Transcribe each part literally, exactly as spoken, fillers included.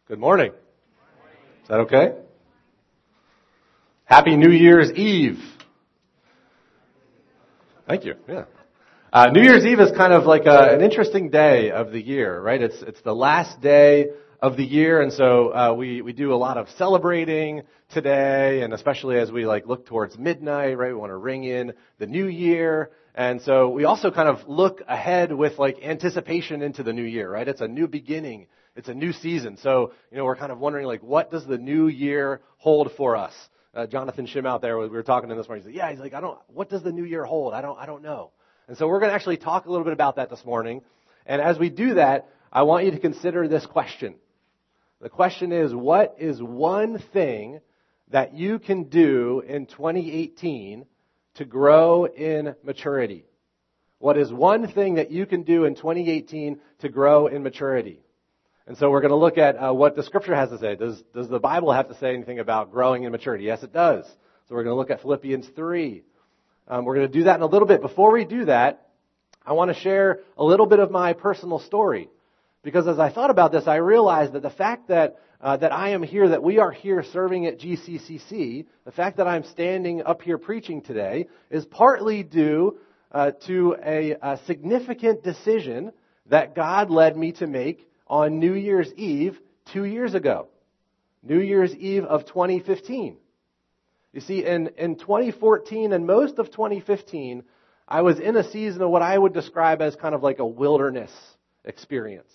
Good morning. Is that okay? Happy New Year's Eve. Thank you. Yeah. Uh, New Year's Eve is kind of like a, an interesting day of the year, right? It's it's the last day of the year, and so uh, we we do a lot of celebrating today, and especially as we like look towards midnight, right? We want to ring in the new year, and so we also kind of look ahead with like anticipation into the new year, right? It's a new beginning. It's a new season. So, you know, we're kind of wondering, like, what does the new year hold for us? Uh, Jonathan Shim out there, we were talking to him this morning. He said, yeah, he's like, I don't, what does the new year hold? I don't, I don't know. And so we're going to actually talk a little bit about that this morning. And as we do that, I want you to consider this question. The question is, what is one thing that you can do in twenty eighteen to grow in maturity? What is one thing that you can do in twenty eighteen to grow in maturity? And so we're going to look at uh, what the Scripture has to say. Does, does the Bible have to say anything about growing in maturity? Yes, it does. So we're going to look at Philippians three. Um, we're going to do that in a little bit. Before we do that, I want to share a little bit of my personal story. Because as I thought about this, I realized that the fact that uh, that I am here, that we are here serving at G C C C, the fact that I'm standing up here preaching today, is partly due uh, to a, a significant decision that God led me to make on New Year's Eve two years ago. New Year's Eve of twenty fifteen. You see, in, in twenty fourteen and most of twenty fifteen, I was in a season of what I would describe as kind of like a wilderness experience.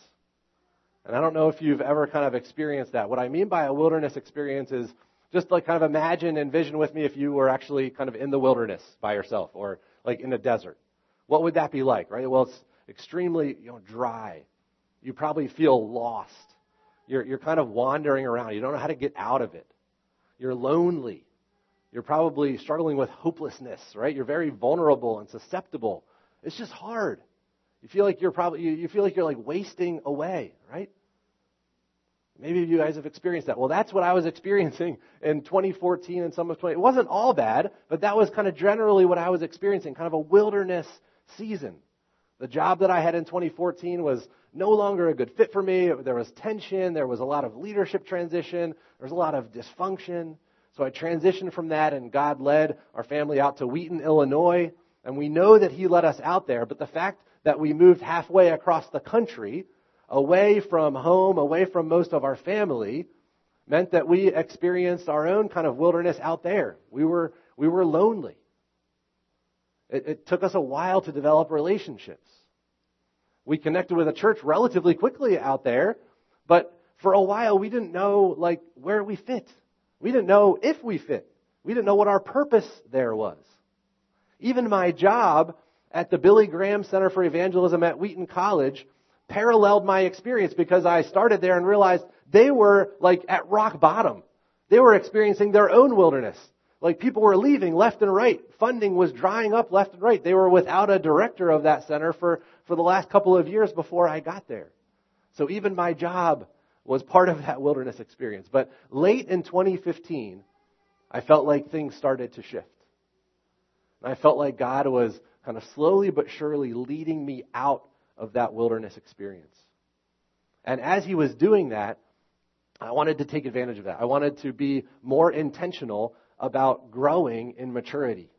And I don't know if you've ever kind of experienced that. What I mean by a wilderness experience is just like kind of imagine, envision with me if you were actually kind of in the wilderness by yourself or like in a desert. What would that be like, right? Well, it's extremely, you know, dry. You probably feel lost. You're, you're kind of wandering around. You don't know how to get out of it. You're lonely. You're probably struggling with hopelessness, right? You're very vulnerable and susceptible. It's just hard. You feel like you're probably, you, you feel like you're like wasting away, right? Maybe you guys have experienced that. Well, that's what I was experiencing in twenty fourteen and some of twenty. It wasn't all bad, but that was kind of generally what I was experiencing, kind of a wilderness season. The job that I had in twenty fourteen was no longer a good fit for me. There was tension. There was a lot of leadership transition. There was a lot of dysfunction. So I transitioned from that, and God led our family out to Wheaton, Illinois. And we know that He led us out there. But the fact that we moved halfway across the country, away from home, away from most of our family, meant that we experienced our own kind of wilderness out there. We were, we were lonely. It, it took us a while to develop relationships. We connected with a church relatively quickly out there, but for a while we didn't know like where we fit. We didn't know if we fit. We didn't know what our purpose there was. Even my job at the Billy Graham Center for Evangelism at Wheaton College paralleled my experience because I started there and realized they were like at rock bottom. They were experiencing their own wilderness. Like people were leaving left and right. Funding was drying up left and right. They were without a director of that center for, for the last couple of years before I got there. So even my job was part of that wilderness experience. But late in twenty fifteen, I felt like things started to shift. And I felt like God was kind of slowly but surely leading me out of that wilderness experience. And as He was doing that, I wanted to take advantage of that. I wanted to be more intentional about growing in maturity.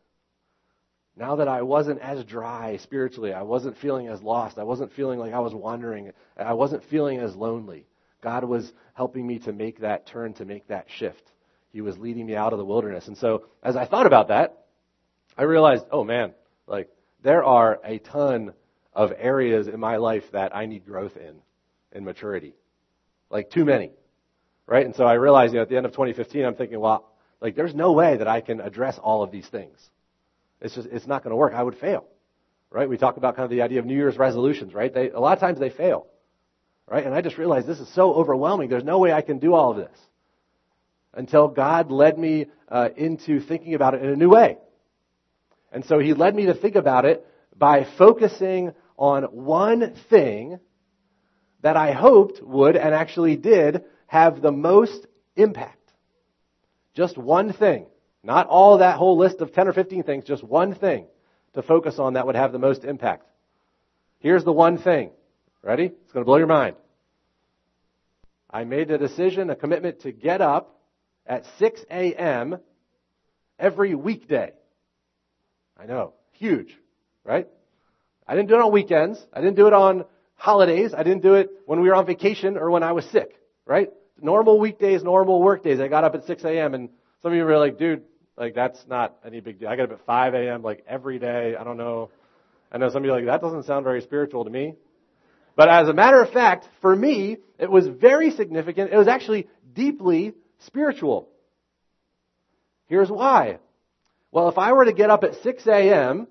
Now that I wasn't as dry spiritually, I wasn't feeling as lost, I wasn't feeling like I was wandering, I wasn't feeling as lonely. God was helping me to make that turn, to make that shift. He was leading me out of the wilderness. And so as I thought about that, I realized, oh man, like there are a ton of areas in my life that I need growth in, in maturity. Like too many, right? And so I realized, you know, at the end of twenty fifteen, I'm thinking, well, like, there's no way that I can address all of these things. It's just, it's not going to work. I would fail, right? We talk about kind of the idea of New Year's resolutions, right? They, a lot of times they fail, right? And I just realized this is so overwhelming. There's no way I can do all of this until God led me uh, into thinking about it in a new way. And so He led me to think about it by focusing on one thing that I hoped would and actually did have the most impact. Just one thing. Not all that whole list of ten or fifteen things, just one thing to focus on that would have the most impact. Here's the one thing. Ready? It's going to blow your mind. I made a decision, a commitment to get up at six a.m. every weekday. I know, huge, right? I didn't do it on weekends. I didn't do it on holidays. I didn't do it when we were on vacation or when I was sick, right? Normal weekdays, normal work days. I got up at six a.m. and some of you were like, dude, like that's not any big deal. I got up at five a.m. like every day. I don't know. I know some of you are like, that doesn't sound very spiritual to me. But as a matter of fact, for me, it was very significant. It was actually deeply spiritual. Here's why. Well, if I were to get up at six a.m.,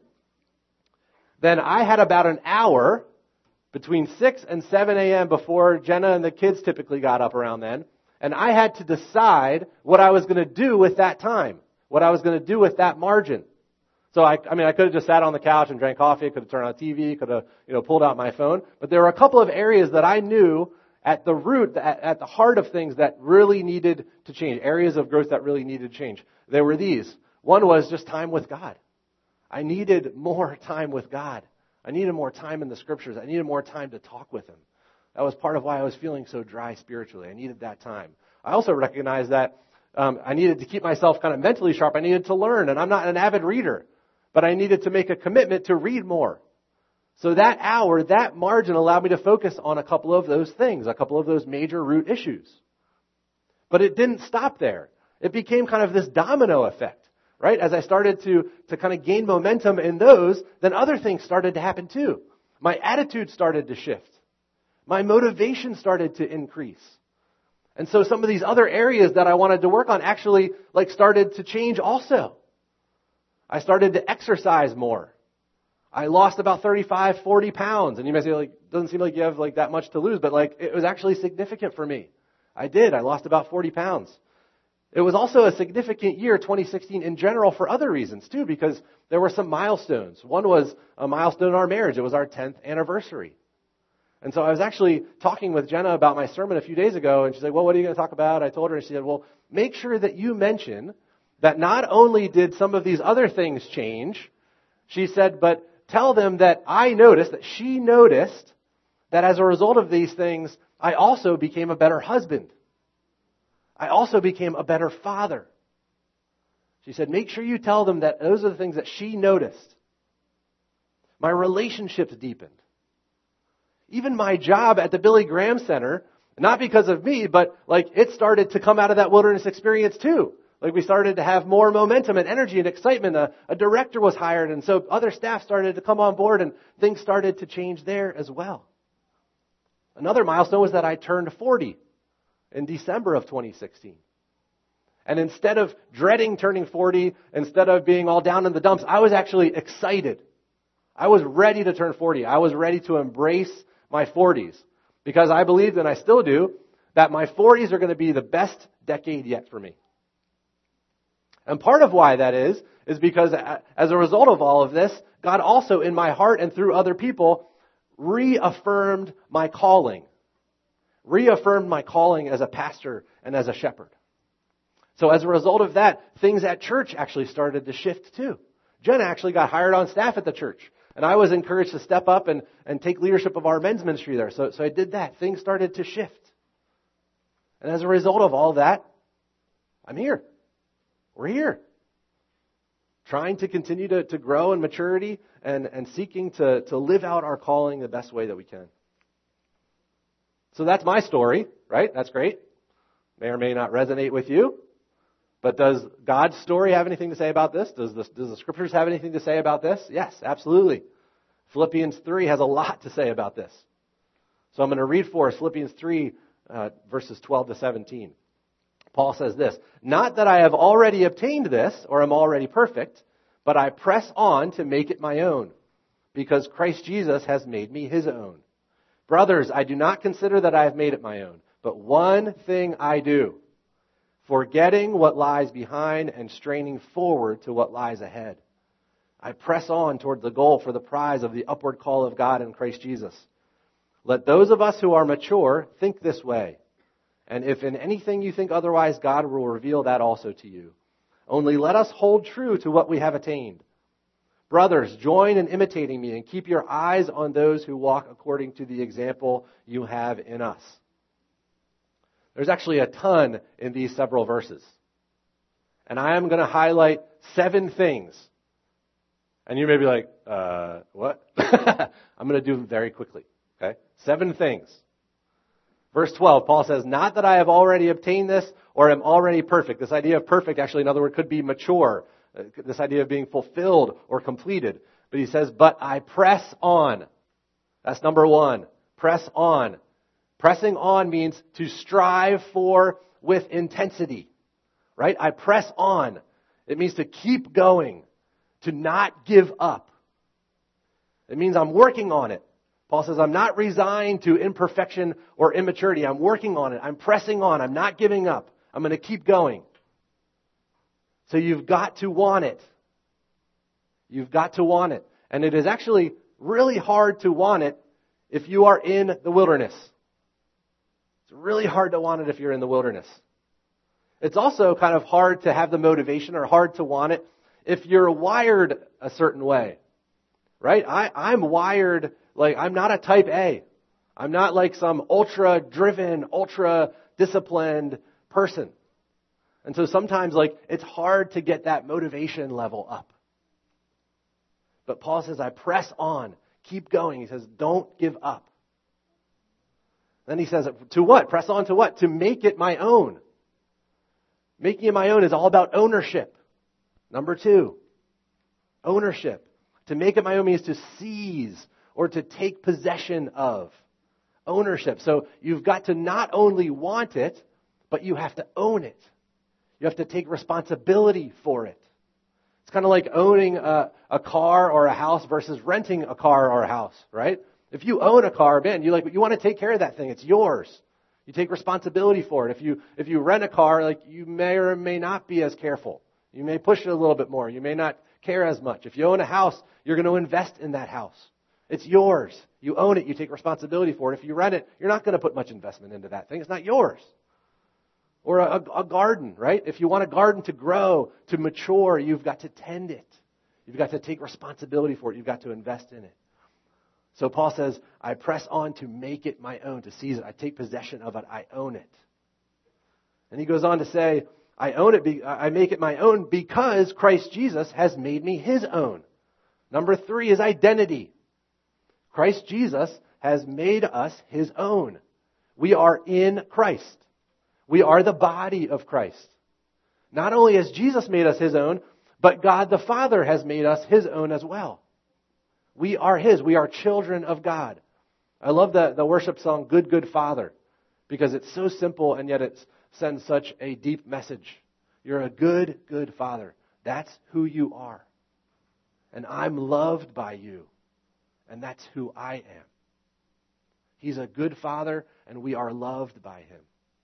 then I had about an hour between six and seven a.m. before Jenna and the kids typically got up around then. And I had to decide what I was going to do with that time, what I was going to do with that margin. So I, I mean, I could have just sat on the couch and drank coffee, could have turned on T V, could have, you know, pulled out my phone. But there were a couple of areas that I knew at the root, at, at the heart of things that really needed to change, areas of growth that really needed to change. There were these. One was just time with God. I needed more time with God. I needed more time in the Scriptures. I needed more time to talk with Him. That was part of why I was feeling so dry spiritually. I needed that time. I also recognized that um, I needed to keep myself kind of mentally sharp. I needed to learn, and I'm not an avid reader. But I needed to make a commitment to read more. So that hour, that margin allowed me to focus on a couple of those things, a couple of those major root issues. But it didn't stop there. It became kind of this domino effect, right? As I started to, to kind of gain momentum in those, then other things started to happen too. My attitude started to shift. My motivation started to increase. And so some of these other areas that I wanted to work on actually like started to change also. I started to exercise more. I lost about thirty-five, forty pounds. And you may say, like, doesn't seem like you have like that much to lose, but like it was actually significant for me. I did. I lost about forty pounds. It was also a significant year, twenty sixteen, in general for other reasons too, because there were some milestones. One was a milestone in our marriage. It was our tenth anniversary. And so I was actually talking with Jenna about my sermon a few days ago, and she said, well, what are you going to talk about? I told her, and she said, well, make sure that you mention that not only did some of these other things change, she said, but tell them that I noticed, that she noticed, that as a result of these things, I also became a better husband. I also became a better father. She said, make sure you tell them that those are the things that she noticed. My relationships deepened. Even my job at the Billy Graham Center, not because of me, but like it started to come out of that wilderness experience too. Like we started to have more momentum and energy and excitement. A, a director was hired, and so other staff started to come on board, and things started to change there as well. Another milestone was that I turned forty in December of twenty sixteen. And instead of dreading turning forty, instead of being all down in the dumps, I was actually excited. I was ready to turn forty. I was ready to embrace my forties. Because I believed, and I still do, that my forties are going to be the best decade yet for me. And part of why that is, is because as a result of all of this, God also in my heart and through other people reaffirmed my calling. Reaffirmed my calling as a pastor and as a shepherd. So as a result of that, things at church actually started to shift too. Jenna actually got hired on staff at the church. And I was encouraged to step up and, and take leadership of our men's ministry there. So, so I did that. Things started to shift. And as a result of all that, I'm here. We're here. Trying to continue to, to grow in maturity and, and seeking to, to live out our calling the best way that we can. So that's my story, right? That's great. May or may not resonate with you. But does God's story have anything to say about this? Does the, does the Scriptures have anything to say about this? Yes, absolutely. Philippians three has a lot to say about this. So I'm going to read for us Philippians three, uh, verses twelve to seventeen. Paul says this, not that I have already obtained this or am already perfect, but I press on to make it my own, because Christ Jesus has made me his own. Brothers, I do not consider that I have made it my own, but one thing I do, forgetting what lies behind and straining forward to what lies ahead. I press on toward the goal for the prize of the upward call of God in Christ Jesus. Let those of us who are mature think this way. And if in anything you think otherwise, God will reveal that also to you. Only let us hold true to what we have attained. Brothers, join in imitating me and keep your eyes on those who walk according to the example you have in us. There's actually a ton in these several verses. And I am going to highlight seven things. And you may be like, uh, what? I'm going to do them very quickly. Okay? Seven things. Verse twelve, Paul says, not that I have already obtained this or am already perfect. This idea of perfect, actually, in other words, could be mature. Uh, this idea of being fulfilled or completed. But he says, but I press on. That's number one. Press on. Pressing on means to strive for with intensity. Right? I press on. It means to keep going. To not give up. It means I'm working on it. Paul says, I'm not resigned to imperfection or immaturity. I'm working on it. I'm pressing on. I'm not giving up. I'm going to keep going. So you've got to want it. You've got to want it. And it is actually really hard to want it if you are in the wilderness. It's really hard to want it if you're in the wilderness. It's also kind of hard to have the motivation or hard to want it if you're wired a certain way. Right? I, I'm wired like I'm not a type A. I'm not like some ultra-driven, ultra-disciplined person. And so sometimes like it's hard to get that motivation level up. But Paul says, I press on. Keep going. He says, don't give up. Then he says, to what? Press on to what? To make it my own. Making it my own is all about ownership. Number two, ownership. To make it my own means to seize or to take possession of. Ownership. So you've got to not only want it, but you have to own it. You have to take responsibility for it. It's kind of like owning a, a car or a house versus renting a car or a house, right? If you own a car, man, you like you want to take care of that thing. It's yours. You take responsibility for it. If you if you rent a car, like you may or may not be as careful. You may push it a little bit more. You may not care as much. If you own a house, you're going to invest in that house. It's yours. You own it. You take responsibility for it. If you rent it, you're not going to put much investment into that thing. It's not yours. Or a, a garden, right? If you want a garden to grow, to mature, you've got to tend it. You've got to take responsibility for it. You've got to invest in it. So Paul says, I press on to make it my own, to seize it. I take possession of it. I own it. And he goes on to say, I own it, be, I make it my own because Christ Jesus has made me his own. Number three is identity. Christ Jesus has made us his own. We are in Christ. We are the body of Christ. Not only has Jesus made us his own, but God the Father has made us his own as well. We are his. We are children of God. I love the, the worship song, Good, Good Father, because it's so simple and yet it sends such a deep message. You're a good, good Father. That's who you are. And I'm loved by you. And that's who I am. He's a good Father, and we are loved by him.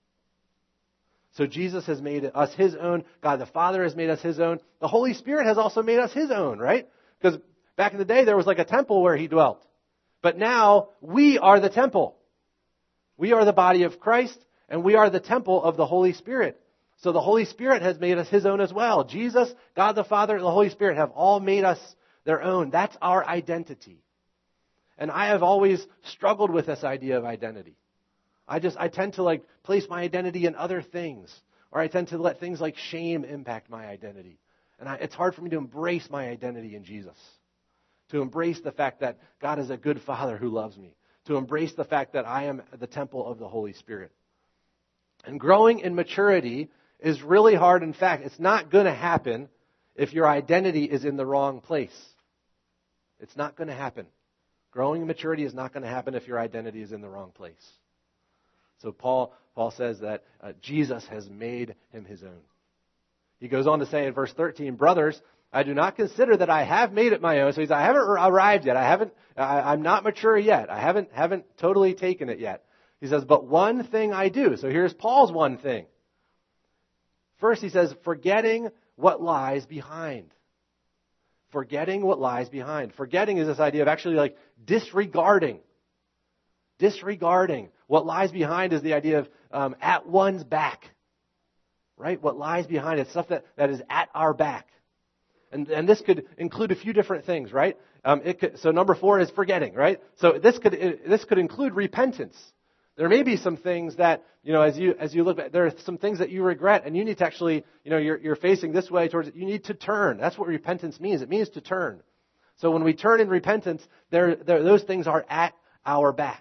So Jesus has made us his own. God the Father has made us his own. The Holy Spirit has also made us his own, right? Because back in the day, there was like a temple where he dwelt. But now, we are the temple. We are the body of Christ, and we are the temple of the Holy Spirit. So the Holy Spirit has made us his own as well. Jesus, God the Father, and the Holy Spirit have all made us their own. That's our identity. And I have always struggled with this idea of identity. I just, I tend to like place my identity in other things. Or I tend to let things like shame impact my identity. And I, it's hard for me to embrace my identity in Jesus. To embrace the fact that God is a good Father who loves me. To embrace the fact that I am the temple of the Holy Spirit. And growing in maturity is really hard. In fact, it's not going to happen if your identity is in the wrong place. It's not going to happen. Growing in maturity is not going to happen if your identity is in the wrong place. So Paul, Paul says that uh, Jesus has made him his own. He goes on to say in verse thirteen, brothers, I do not consider that I have made it my own. So he's, I haven't arrived yet. I haven't, I, I'm not mature yet. I haven't, haven't totally taken it yet. He says, but one thing I do. So here's Paul's one thing. First, he says, forgetting what lies behind. Forgetting what lies behind. Forgetting is this idea of actually like disregarding. Disregarding. What lies behind is the idea of um, at one's back. Right? What lies behind is stuff that, that is at our back. And, and this could include a few different things, right? Um, it could, so number four is forgetting, right? So this could this could include repentance. There may be some things that, you know, as you as you look back, there are some things that you regret, and you need to actually, you know, you're, you're facing this way towards it. You need to turn. That's what repentance means. It means to turn. So when we turn in repentance, there, there those things are at our back.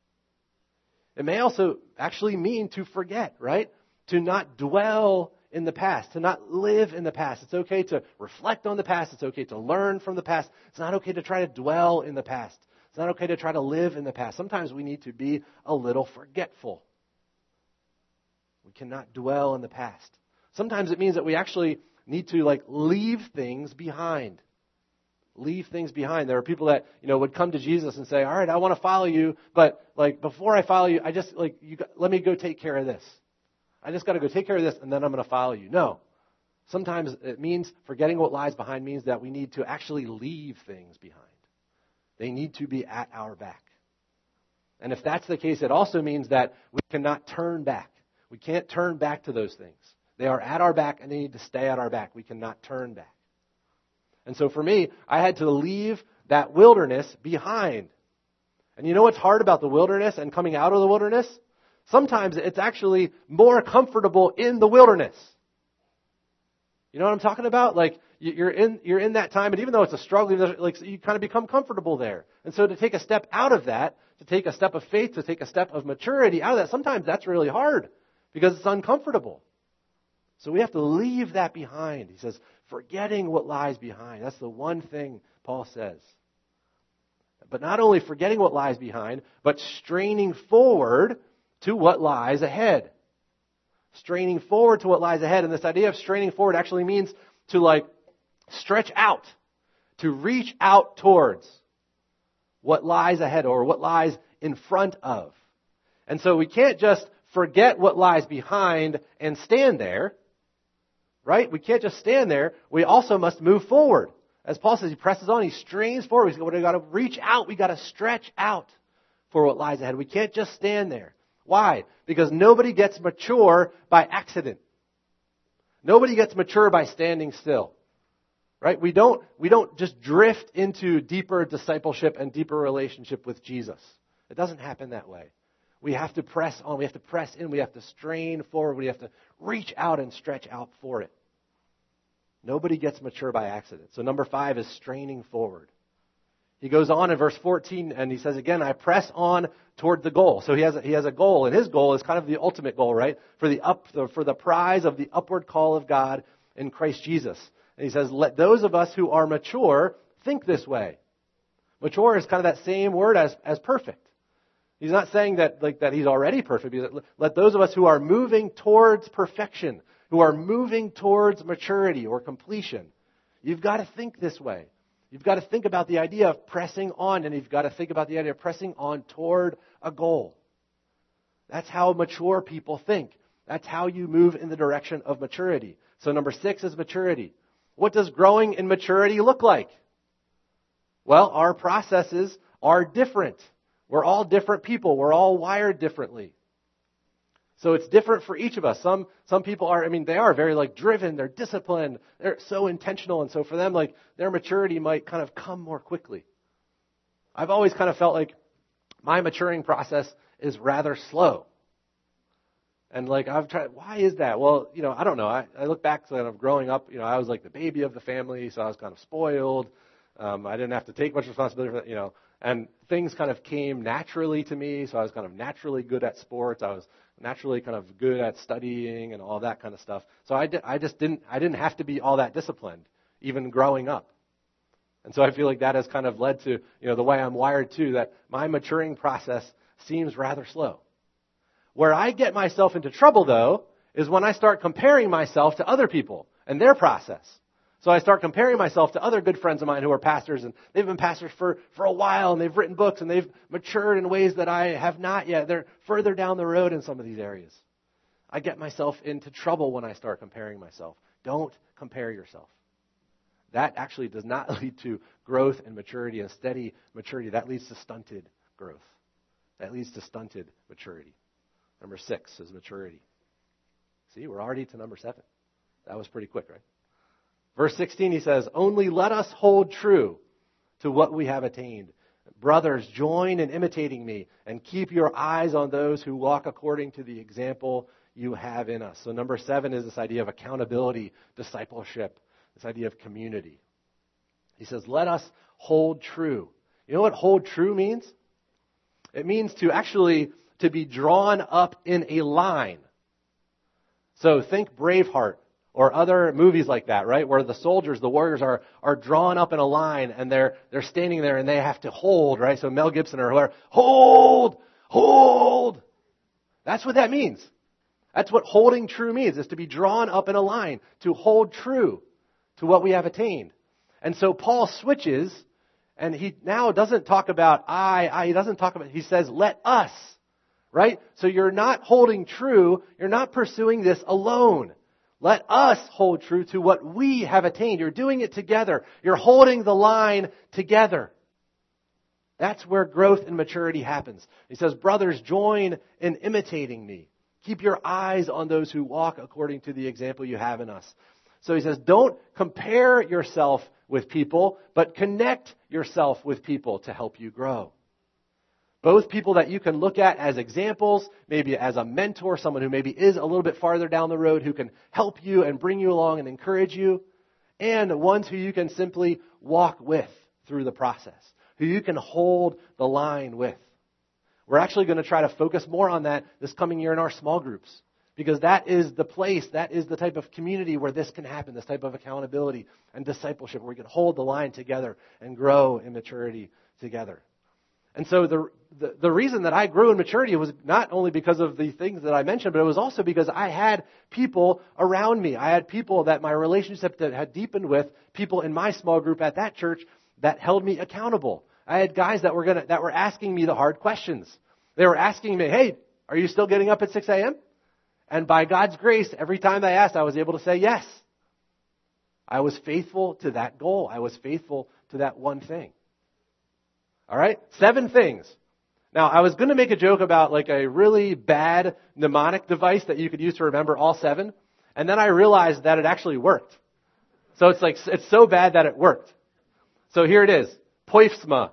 It may also actually mean to forget, right? To not dwell in the past, to not live in the past. It's okay to reflect on the past. It's okay to learn from the past. It's not okay to try to dwell in the past. It's not okay to try to live in the past. Sometimes we need to be a little forgetful. We cannot dwell in the past. Sometimes it means that we actually need to like leave things behind. Leave things behind. There are people that, you know, would come to Jesus and say, all right, I want to follow you, but like before I follow you, I just like, you got, let me go take care of this. I just got to go take care of this and then I'm going to follow you. No. Sometimes it means forgetting what lies behind means that we need to actually leave things behind. They need to be at our back. And if that's the case, it also means that we cannot turn back. We can't turn back to those things. They are at our back and they need to stay at our back. We cannot turn back. And so for me, I had to leave that wilderness behind. And you know what's hard about the wilderness and coming out of the wilderness? Sometimes it's actually more comfortable in the wilderness. You know what I'm talking about? Like you're in you're in that time, and even though it's a struggle, like you kind of become comfortable there. And so to take a step out of that, to take a step of faith, to take a step of maturity out of that, sometimes that's really hard because it's uncomfortable. So we have to leave that behind. He says, forgetting what lies behind. That's the one thing Paul says. But not only forgetting what lies behind, but straining forward to what lies ahead. Straining forward to what lies ahead. And this idea of straining forward actually means to like stretch out, to reach out towards what lies ahead or what lies in front of. And so we can't just forget what lies behind and stand there. Right? We can't just stand there. We also must move forward. As Paul says, he presses on, he strains forward. We've got to reach out. We've got to stretch out for what lies ahead. We can't just stand there. Why? Because nobody gets mature by accident. Nobody gets mature by standing still. Right? We don't, we don't just drift into deeper discipleship and deeper relationship with Jesus. It doesn't happen that way. We have to press on. We have to press in. We have to strain forward. We have to reach out and stretch out for it. Nobody gets mature by accident. So number five is straining forward. He goes on in verse fourteen and he says again, I press on toward the goal. So he has a, he has a goal, and his goal is kind of the ultimate goal, right? For the up for the prize of the upward call of God in Christ Jesus. And he says, let those of us who are mature think this way. Mature is kind of that same word as, as perfect. He's not saying that like that he's already perfect. He's like, let those of us who are moving towards perfection, who are moving towards maturity or completion, you've got to think this way. You've got to think about the idea of pressing on, and you've got to think about the idea of pressing on toward a goal. That's how mature people think. That's how you move in the direction of maturity. So number six is maturity. What does growing in maturity look like? Well, our processes are different. We're all different people. We're all wired differently. So it's different for each of us. Some some people are, I mean, they are very like driven. They're disciplined. They're so intentional. And so for them, like their maturity might kind of come more quickly. I've always kind of felt like my maturing process is rather slow. And like I've tried, why is that? Well, you know, I don't know. I, I look back to kind of growing up, you know, I was like the baby of the family. So I was kind of spoiled. Um, I didn't have to take much responsibility for that, you know. And things kind of came naturally to me, so I was kind of naturally good at sports. I was naturally kind of good at studying and all that kind of stuff. So I, did, I just didn't, I didn't have to be all that disciplined, even growing up. And so I feel like that has kind of led to, you know, the way I'm wired too, that my maturing process seems rather slow. Where I get myself into trouble, though, is when I start comparing myself to other people and their process. So I start comparing myself to other good friends of mine who are pastors, and they've been pastors for, for a while, and they've written books, and they've matured in ways that I have not yet. They're further down the road in some of these areas. I get myself into trouble when I start comparing myself. Don't compare yourself. That actually does not lead to growth and maturity and steady maturity. That leads to stunted growth. That leads to stunted maturity. Number six is maturity. See, we're already to number seven. That was pretty quick, right? Verse sixteen, he says, only let us hold true to what we have attained. Brothers, join in imitating me and keep your eyes on those who walk according to the example you have in us. So number seven is this idea of accountability, discipleship, this idea of community. He says, let us hold true. You know what hold true means? It means to actually to be drawn up in a line. So think Braveheart or other movies like that, right? Where the soldiers, the warriors are are drawn up in a line and they're they're standing there and they have to hold, right? So Mel Gibson or whoever, hold, hold. That's what that means. That's what holding true means, is to be drawn up in a line, to hold true to what we have attained. And so Paul switches, and he now doesn't talk about I, I, he doesn't talk about, he says, let us, right? So you're not holding true, you're not pursuing this alone. Let us hold true to what we have attained. You're doing it together. You're holding the line together. That's where growth and maturity happens. He says, brothers, join in imitating me. Keep your eyes on those who walk according to the example you have in us. So he says, don't compare yourself with people, but connect yourself with people to help you grow. Both people that you can look at as examples, maybe as a mentor, someone who maybe is a little bit farther down the road, who can help you and bring you along and encourage you, and ones who you can simply walk with through the process, who you can hold the line with. We're actually going to try to focus more on that this coming year in our small groups, because that is the place, that is the type of community where this can happen, this type of accountability and discipleship, where we can hold the line together and grow in maturity together. And so the, the the reason that I grew in maturity was not only because of the things that I mentioned, but it was also because I had people around me. I had people that my relationship that had deepened with, people in my small group at that church that held me accountable. I had guys that were gonna that were asking me the hard questions. They were asking me, hey, are you still getting up at six a.m.? And by God's grace, every time they asked, I was able to say yes. I was faithful to that goal. I was faithful to that one thing. All right? Seven things. Now, I was going to make a joke about like a really bad mnemonic device that you could use to remember all seven. And then I realized that it actually worked. So it's like, it's so bad that it worked. So here it is. Poifsma.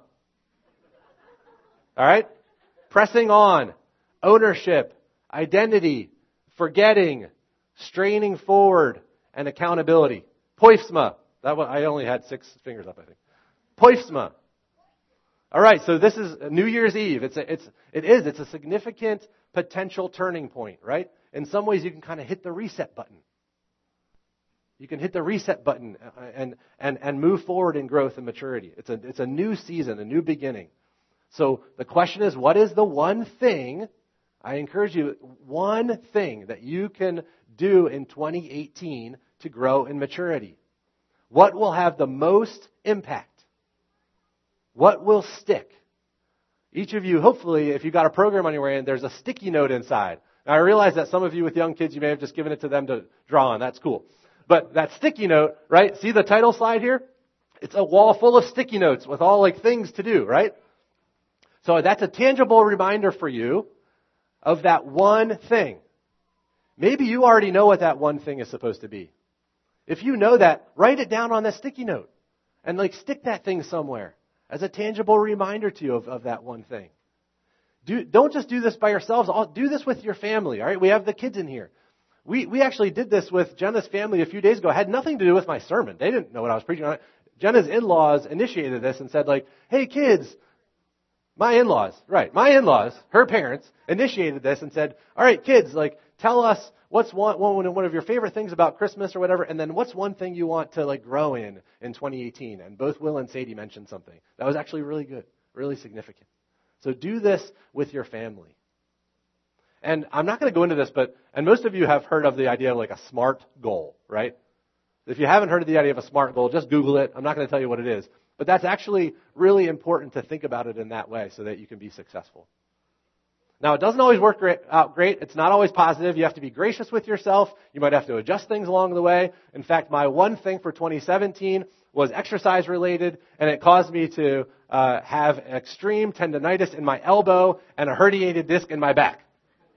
All right? Pressing on. Ownership. Identity. Forgetting. Straining forward. And accountability. Poifsma. That one, I only had six fingers up, I think. Poifsma. All right, so this is New Year's Eve. It's a, it's it is it's a significant potential turning point, right? In some ways, you can kind of hit the reset button. You can hit the reset button and and and move forward in growth and maturity. It's a it's a new season, a new beginning. So the question is, what is the one thing? I encourage you, one thing that you can do in twenty eighteen to grow in maturity. What will have the most impact? What will stick? Each of you, hopefully, if you've got a program on your way in, there's a sticky note inside. Now, I realize that some of you with young kids, you may have just given it to them to draw on. That's cool. But that sticky note, right? See the title slide here? It's a wall full of sticky notes with all like things to do, right? So that's a tangible reminder for you of that one thing. Maybe you already know what that one thing is supposed to be. If you know that, write it down on that sticky note and like stick that thing somewhere as a tangible reminder to you of, of that one thing. Do, don't just do this by yourselves. I'll do this with your family, all right? We have the kids in here. We we actually did this with Jenna's family a few days ago. It had nothing to do with my sermon. They didn't know what I was preaching on. Jenna's in-laws initiated this and said, like, hey, kids, my in-laws, right, my in-laws, her parents, initiated this and said, all right, kids, like, tell us what's one, one, one of your favorite things about Christmas or whatever, and then what's one thing you want to like grow in in twenty eighteen? And both Will and Sadie mentioned something. That was actually really good, really significant. So do this with your family. And I'm not going to go into this, but, and most of you have heard of the idea of like a SMART goal, right? If you haven't heard of the idea of a SMART goal, just Google it. I'm not going to tell you what it is. But that's actually really important to think about it in that way so that you can be successful. Now, it doesn't always work great, out great. It's not always positive. You have to be gracious with yourself. You might have to adjust things along the way. In fact, my one thing for twenty seventeen was exercise related, and it caused me to uh, have extreme tendonitis in my elbow and a herniated disc in my back.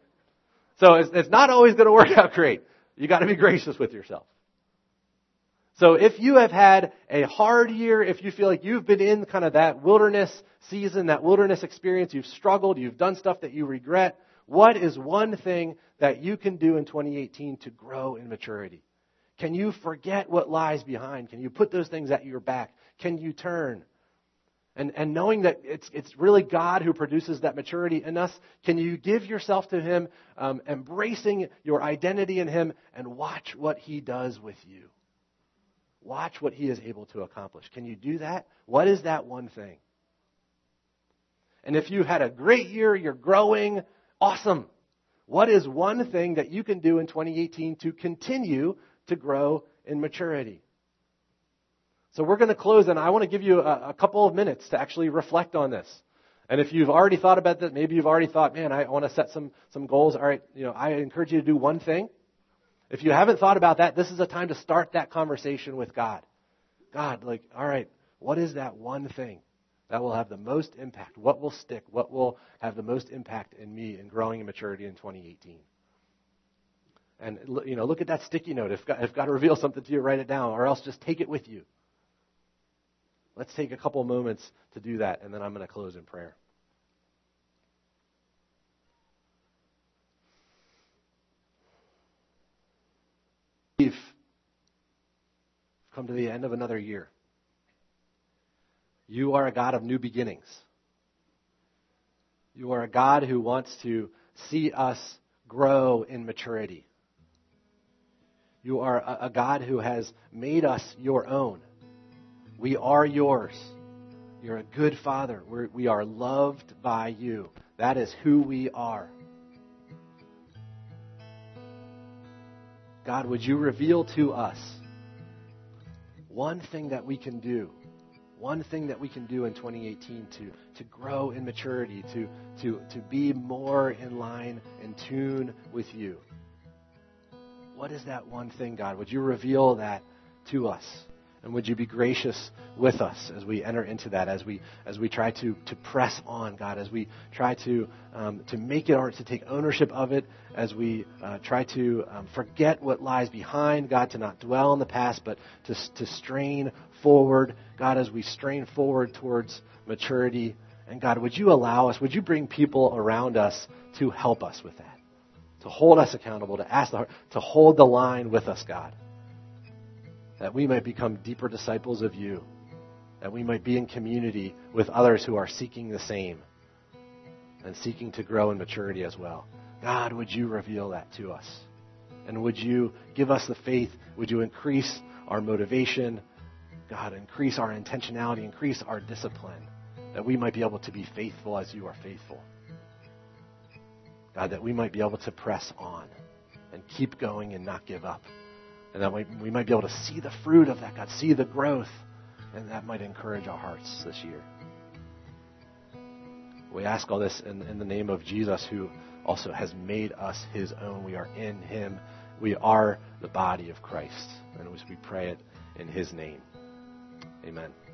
So it's, it's not always going to work out great. You got to be gracious with yourself. So if you have had a hard year, if you feel like you've been in kind of that wilderness season, that wilderness experience, you've struggled, you've done stuff that you regret, what is one thing that you can do in twenty eighteen to grow in maturity? Can you forget what lies behind? Can you put those things at your back? Can you turn? And, and knowing that it's, it's really God who produces that maturity in us, can you give yourself to Him, um, embracing your identity in Him, and watch what He does with you? Watch what He is able to accomplish. Can you do that? What is that one thing? And if you had a great year, you're growing, awesome. What is one thing that you can do in twenty eighteen to continue to grow in maturity? So we're going to close, and I want to give you a, a couple of minutes to actually reflect on this. And if you've already thought about this, maybe you've already thought, man, I want to set some some goals. All right, you know, I encourage you to do one thing. If you haven't thought about that, this is a time to start that conversation with God. God, like, all right, what is that one thing that will have the most impact? What will stick? What will have the most impact in me in growing in maturity in twenty eighteen? And, you know, look at that sticky note. If God, if God reveals something to you, write it down, or else just take it with you. Let's take a couple moments to do that, and then I'm going to close in prayer. We've come to the end of another year. You are a God of new beginnings. You are a God who wants to see us grow in maturity. You are a, a God who has made us your own. We are yours. You're a good Father. We're, we are loved by you. That is who we are. God, would you reveal to us one thing that we can do, one thing that we can do in twenty eighteen to, to grow in maturity, to, to, to be more in line, in tune with you? What is that one thing, God? Would you reveal that to us? And would you be gracious with us as we enter into that, as we as we try to, to press on, God, as we try to um, to make it ours, to take ownership of it, as we uh, try to um, forget what lies behind, God, to not dwell in the past, but to, to strain forward, God, as we strain forward towards maturity. And God, would you allow us, would you bring people around us to help us with that, to hold us accountable, to ask the heart, to hold the line with us, God, that we might become deeper disciples of you, that we might be in community with others who are seeking the same and seeking to grow in maturity as well. God, would you reveal that to us? And would you give us the faith? Would you increase our motivation? God, increase our intentionality, increase our discipline, that we might be able to be faithful as you are faithful. God, that we might be able to press on and keep going and not give up. And that we, we might be able to see the fruit of that, God, see the growth, and that might encourage our hearts this year. We ask all this in, in the name of Jesus, who also has made us his own. We are in him. We are the body of Christ. And we pray it in his name. Amen.